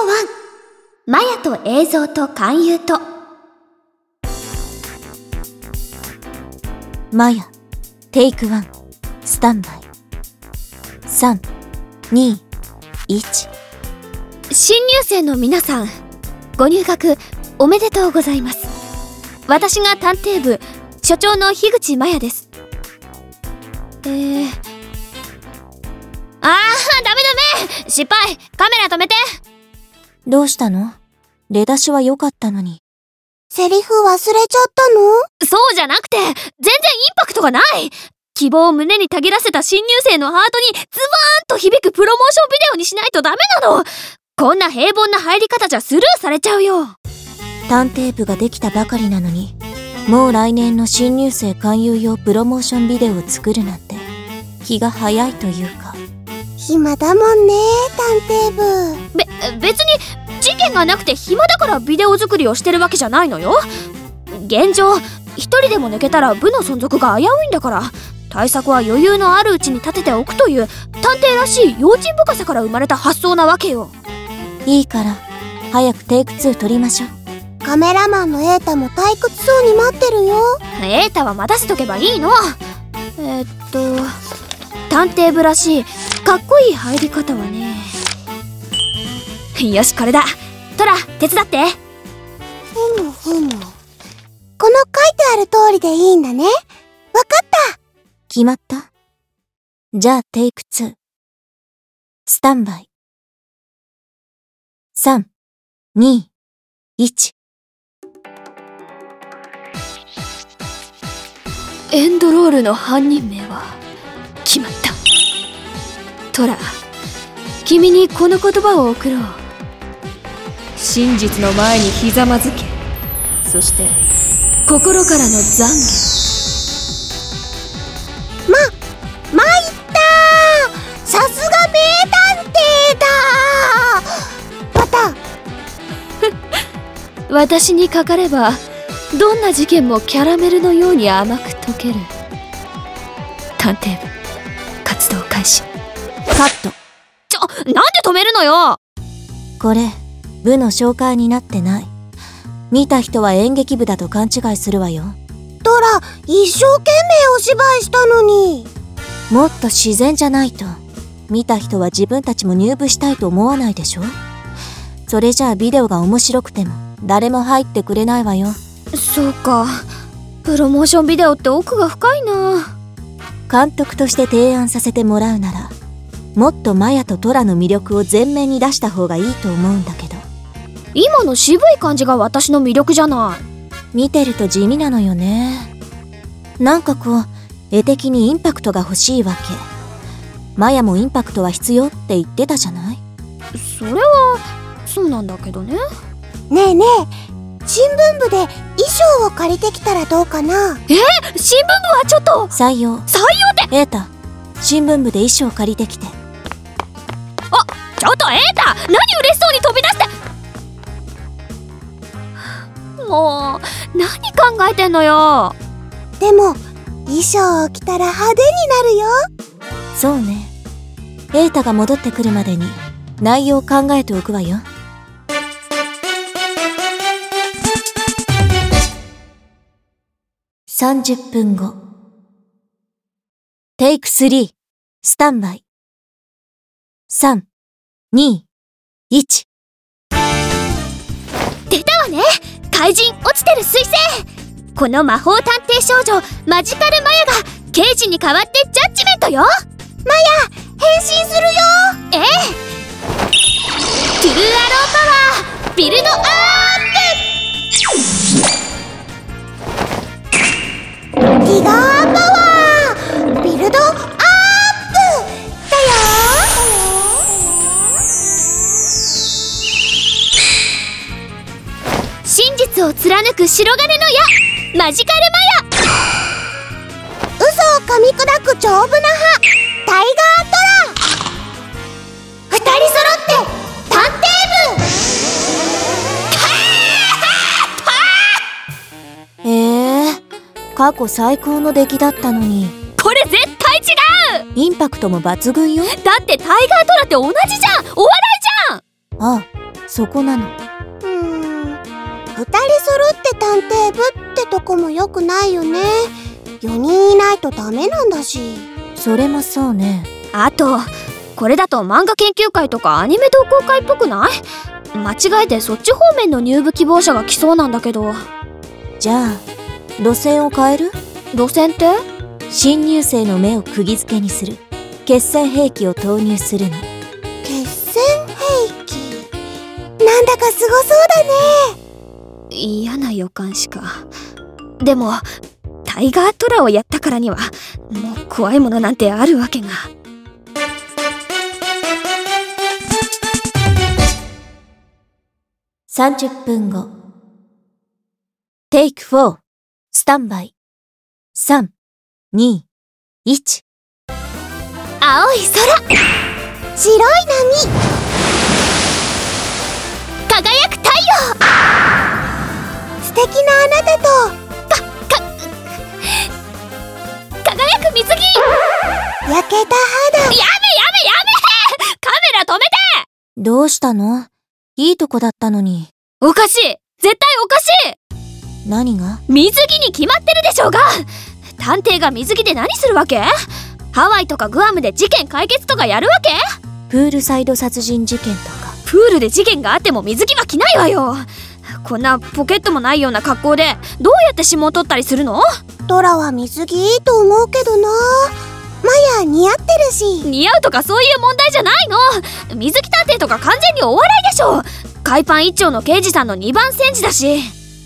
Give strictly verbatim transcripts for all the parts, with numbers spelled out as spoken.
ワン、マヤと映像と勧誘と。 マヤ、テイクワン、スタンバイ。さん、に、いち。 新入生の皆さん、ご入学おめでとうございます。私が探偵部所長の樋口マヤです。えー、あー、ダメダメ、失敗。カメラ止めて。 どうしたの？出だしは良かったのに。 セリフ忘れちゃったの？ そうじゃなくて、全然インパクトがない。希望を胸にたぎらせた新入生のハートにズバーンと響くプロモーションビデオにしないとダメなの。こんな平凡な入り方じゃスルーされちゃうよ。 探偵部ができたばかりなのに、もう来年の新入生勧誘用プロモーションビデオを作るなんて気が早いというか。 暇だもんね、探偵部。 べ、別に事件がなくて暇だからビデオ作りをしてるわけじゃないのよ。現状一人でも抜けたら部の存続が危ういんだから、対策は余裕のあるうちに立てておくという探偵らしい用心深さから生まれた発想なわけよ。 いいから早くテイクツー撮りましょう。 カメラマンの瑛太も退屈そうに待ってるよ。 瑛太は待たせとけばいいの。えー、っと探偵部らしいかっこいい入り方はね。よし、これだ。トラ、手伝って。 ふむふむ。この書いてある通りでいいんだね。わかった。 決まった？じゃあテイクツー。スタンバイ。さん、に、いち。 エンドロールの犯人名は決まった。トラ、君にこの言葉を送ろう。真実の前にひざまずけ。そして心からの懺悔。 ま、参ったー。さすが名探偵だー。また私にかかればどんな事件もキャラメルのように甘く溶ける。探偵部活動開始。 カット。 ちょ、なんで止めるのよ。 これ部の紹介になってない。見た人は演劇部だと勘違いするわよ。 トラ、一生懸命お芝居したのに。 もっと自然じゃないと見た人は自分たちも入部したいと思わないでしょ。それじゃあビデオが面白くても誰も入ってくれないわよ。 そうか、プロモーションビデオって奥が深いな。 監督として提案させてもらうなら、もっとマヤとトラの魅力を前面に出した方がいいと思うんだけど。 今の渋い感じが私の魅力じゃない。 見てると地味なのよね。なんかこう絵的にインパクトが欲しいわけ。マヤもインパクトは必要って言ってたじゃない。 それはそうなんだけどね。 ねえねえ、新聞部で衣装を借りてきたらどうかな。 えー、新聞部はちょっと。 採用。 採用って。 瑛太、新聞部で衣装を借りてきて。 あ、ちょっと瑛太、何嬉しそうに飛び出して。もう何考えてんのよ。 でも衣装を着たら派手になるよ。 そうね。瑛太が戻ってくるまでに内容を考えておくわよ。さんじゅっぷんご。テイクスリー、スタンバイ。さん、に、いち。 出たわね、怪人落ちてる彗星。この魔法探偵少女マジカルマヤが刑事に代わってジャッジメントよ。 マヤ、変身するよ。 ええ。トゥルーアローパワービルドアップ。ティガーパワービルドアップだよ。 真実を貫く白金の矢マジカルマヤ。 嘘を噛み砕く丈夫な歯タイガートラ。二人揃って探偵部。えー、過去最高の出来だったのに。 これ絶対違う。 インパクトも抜群よ。 だってタイガートラって同じじゃん。お笑いじゃん。 ああ、 そこなの。 うーん、二人揃って探偵部ってとこも良くないよね。よにんいないとダメなんだし。 それもそうね。 あとこれだと漫画研究会とかアニメ同好会っぽくない？間違えてそっち方面の入部希望者が来そうなんだけど。 じゃあ路線を変える？ 路線って？ 新入生の目を釘付けにする決戦兵器を投入するの。 決戦兵器、なんだかすごそうだね。 嫌な予感しか。でもタイガートラをやったからにはもう怖いものなんてあるわけが。 さんじゅっぷんご。テイクフォー、スタンバイ。さん、に、いち。 青い空、 白い波、 輝く太陽、 素敵なあなたと輝く水着。 焼けた肌。 やめやめやめカメラ止めて。 どうしたの？いいとこだったのに。 おかしい、絶対おかしい。 何が？ 水着に決まってるでしょうが。探偵が水着で何するわけ？ハワイとかグアムで事件解決とかやるわけ？ プールサイド殺人事件とか。 プールで事件があっても水着は着ないわよ。こんなポケットもないような格好でどうやって指紋取ったりするの？ トラは水着いいと思うけどな。マヤ似合ってるし。 似合うとかそういう問題じゃないの。水着探偵とか完全にお笑いでしょ。海パン一丁の刑事さんのにばん戦時だし。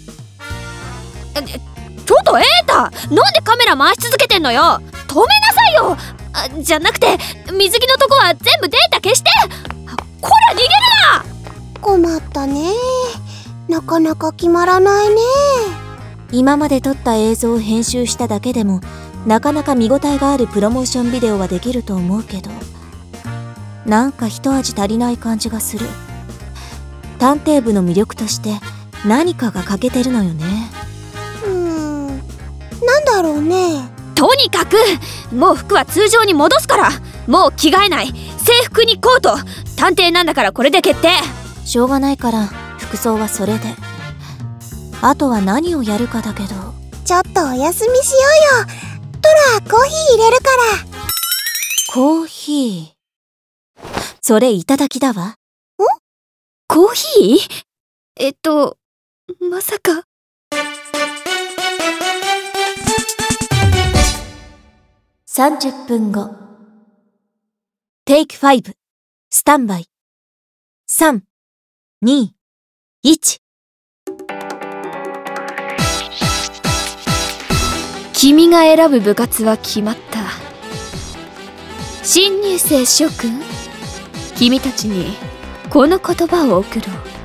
ちょっとエータ、なんでカメラ回し続けてんのよ。止めなさいよ。あ、じゃなくて水着のとこは全部データ消して。こら逃げるな。 困ったね。なかなか決まらないね。 今まで撮った映像を編集しただけでもなかなか見応えがあるプロモーションビデオはできると思うけど、なんか一味足りない感じがする。探偵部の魅力として何かが欠けてるのよね。 うーん、なんだろうね。 とにかくもう服は通常に戻すから。もう着替えない。制服にコート。探偵なんだからこれで決定。 しょうがないから服装はそれで。あとは何をやるかだけど。 ちょっとお休みしようよ。トラ、コーヒー入れるから。 コーヒー。それいただきだわ。 ん？ コーヒー？えっとまさか。 さんじゅっぷんご。テイクファイブ、スタンバイ。さん、に、いち。 君が選ぶ部活は決まった。新入生諸君、君たちにこの言葉を送ろう。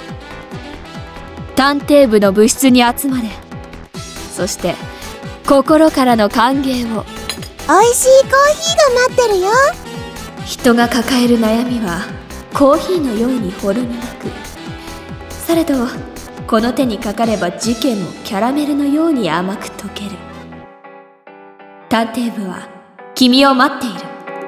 探偵部の部室に集まれ。そして心からの歓迎を。 おいしいコーヒーが待ってるよ。 人が抱える悩みはコーヒーのようにほろ苦く、されどこの手にかかれば事件もキャラメルのように甘く溶ける。探偵部は君を待っている。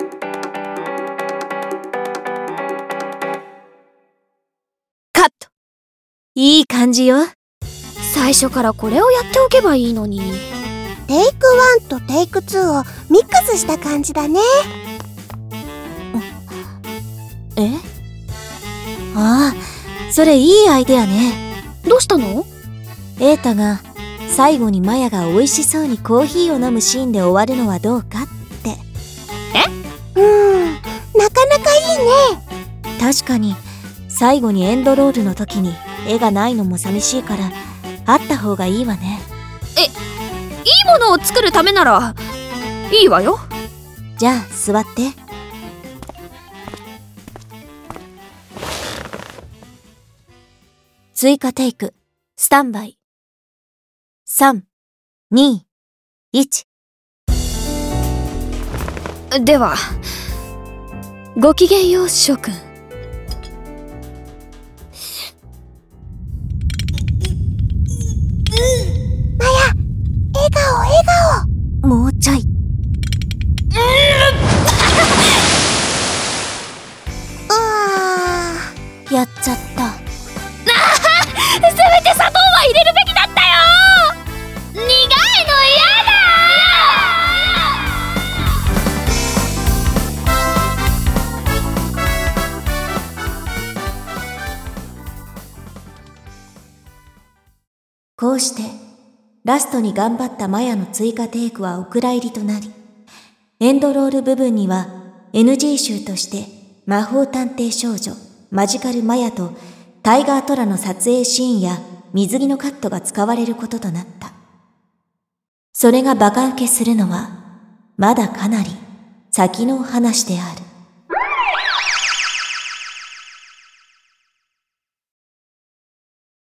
カット。いい感じよ。 最初からこれをやっておけばいいのに。 テイクワンとテイクツーをミックスした感じだね。 え？ああ、それいいアイデアね。 どうしたの？ エータが最後にマヤが美味しそうにコーヒーを飲むシーンで終わるのはどうかって。 え？うーん、なかなかいいね。 確かに最後にエンドロールの時に絵がないのも寂しいからあった方がいいわね。 え、いいものを作るためならいいわよ。 じゃあ座って。追加テイク、スタンバイ。さん、に、いち。 では、ごきげんよう諸君。 マヤ、笑顔笑顔。 もうちょい。 あやっちゃった。 こうしてラストに頑張ったマヤの追加テイクはお蔵入りとなり、エンドロール部分には エヌジー 集として魔法探偵少女マジカルマヤとタイガートラの撮影シーンや水着のカットが使われることとなった。それがバカ受けするのはまだかなり先の話である。